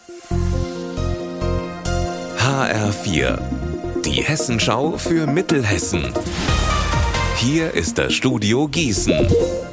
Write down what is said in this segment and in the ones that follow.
HR4, die Hessenschau für Mittelhessen. Hier ist das Studio Gießen.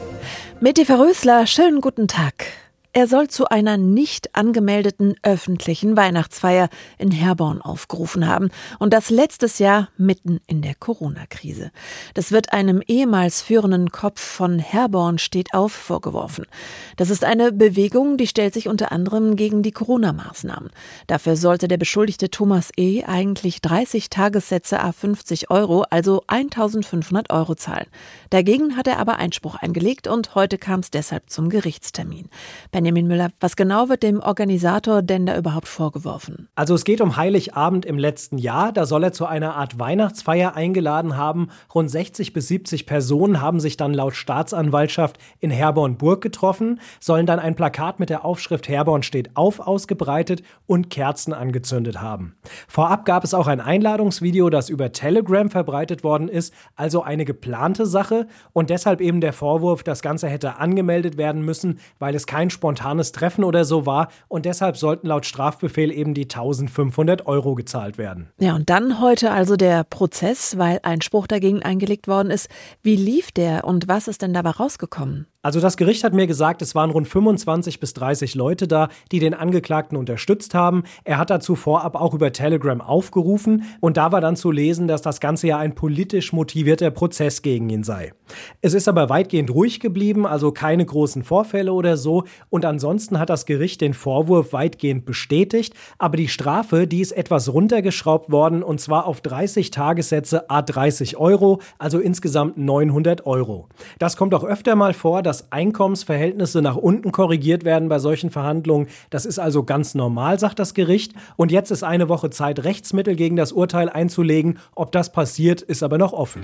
Mit Eva Rösler, schönen guten Tag. Er soll zu einer nicht angemeldeten öffentlichen Weihnachtsfeier in Herborn aufgerufen haben. Und das letztes Jahr mitten in der Corona-Krise. Das wird einem ehemals führenden Kopf von Herborn steht auf vorgeworfen. Das ist eine Bewegung, die stellt sich unter anderem gegen die Corona-Maßnahmen. Dafür sollte der Beschuldigte Thomas E. eigentlich 30 Tagessätze à 50 €, also 1.500 € zahlen. Dagegen hat er aber Einspruch eingelegt und heute kam es deshalb zum Gerichtstermin. Benjamin Müller, was genau wird dem Organisator denn da überhaupt vorgeworfen? Also es geht um Heiligabend im letzten Jahr. Da soll er zu einer Art Weihnachtsfeier eingeladen haben. Rund 60 bis 70 Personen haben sich dann laut Staatsanwaltschaft in Herborn-Burg getroffen, sollen dann ein Plakat mit der Aufschrift Herborn steht auf ausgebreitet und Kerzen angezündet haben. Vorab gab es auch ein Einladungsvideo, das über Telegram verbreitet worden ist, also eine geplante Sache und deshalb eben der Vorwurf, das Ganze hätte angemeldet werden müssen, weil es kein spontanes Treffen oder so war und deshalb sollten laut Strafbefehl eben die 1.500 € gezahlt werden. Ja, und dann heute also der Prozess, weil Einspruch dagegen eingelegt worden ist. Wie lief der und was ist denn dabei rausgekommen? Also das Gericht hat mir gesagt, es waren rund 25 bis 30 Leute da, die den Angeklagten unterstützt haben. Er hat dazu vorab auch über Telegram aufgerufen und da war dann zu lesen, dass das Ganze ja ein politisch motivierter Prozess gegen ihn sei. Es ist aber weitgehend ruhig geblieben, also keine großen Vorfälle oder so und ansonsten hat das Gericht den Vorwurf weitgehend bestätigt, aber die Strafe, die ist etwas runtergeschraubt worden und zwar auf 30 Tagessätze à 30 €, also insgesamt 900 €. Das kommt auch öfter mal vor, dass Einkommensverhältnisse nach unten korrigiert werden bei solchen Verhandlungen. Das ist also ganz normal, sagt das Gericht. Und jetzt ist eine Woche Zeit, Rechtsmittel gegen das Urteil einzulegen. Ob das passiert, ist aber noch offen.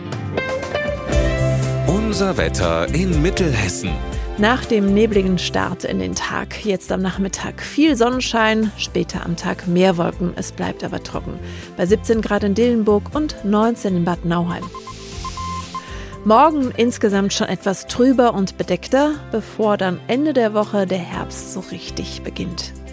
Unser Wetter in Mittelhessen. Nach dem nebligen Start in den Tag, jetzt am Nachmittag viel Sonnenschein, später am Tag mehr Wolken, es bleibt aber trocken. Bei 17 Grad in Dillenburg und 19 in Bad Nauheim. Morgen insgesamt schon etwas trüber und bedeckter, bevor dann Ende der Woche der Herbst so richtig beginnt.